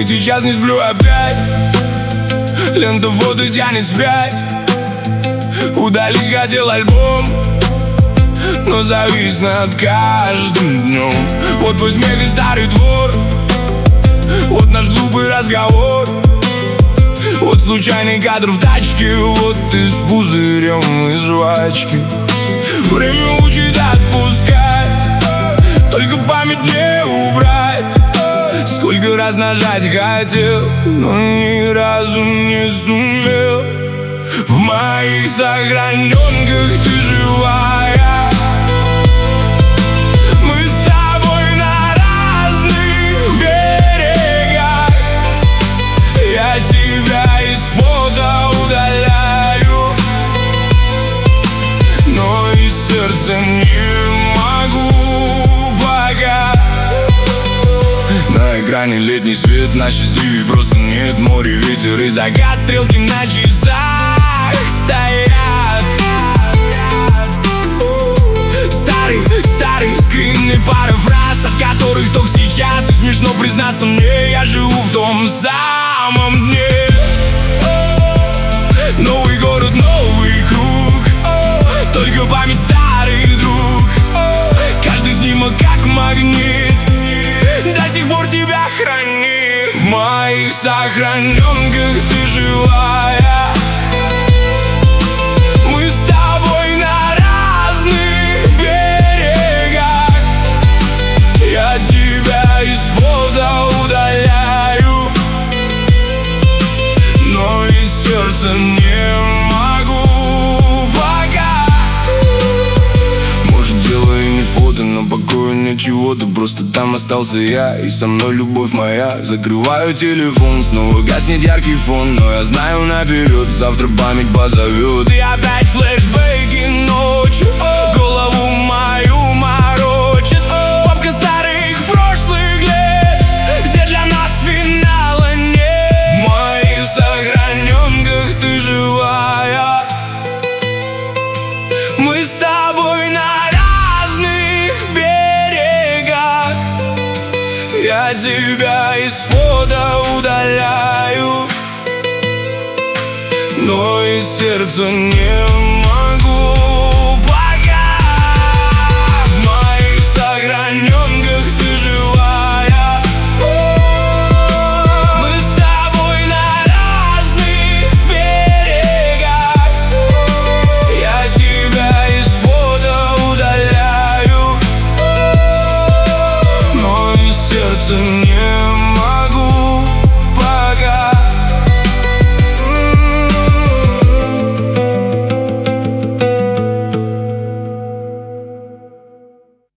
сейчас не сплю опять. Лента фото тянет вспять. Удалить хотел альбом, но завис над каждым днем. Вот твой смех и старый двор, вот наш глупый разговор, вот случайный кадр в тачке, вот ты с пузырем из жвачки. Время учит отпускать, только память не убрать. Сколько раз нажать хотел, но ни разу не сумел. В моих сохраненках ты живая. Мы с тобой на разных берегах. Я тебя из фото удаляю, но из сердца не могу пока. На экране летний свет, на счастливее просто нет. Море, ветер и закат, стрелки на часах стоят. Старый скринный парафраз, от которых только сейчас, и смешно признаться мне, я живу в том самом дне. Новый город, новый круг, только память старый друг. Каждый снимок как магнит до сих пор тебя хранит. В моих сохраненках ты живая. Мы с тобой на разных берегах. Я тебя из фото удаляю, но из сердца не могу пока. Может, дело и не фото, но покоя нет чего-то. Просто там остался я, и со мной любовь моя. Закрываю телефон, снова гаснет яркий фон, но я знаю наперед, завтра память позовет. И опять флешбеки ночью голову мою морочит. Папка старых прошлых лет, где для нас финала нет. В моих сохраненках ты живая. Мы с тобой на разных берегах. Я тебя из фото удаляю, но из сердца не могу пока. В моих сохраненках ты живая. Мы с тобой на разных берегах. Я тебя из фото удаляю, но из сердца не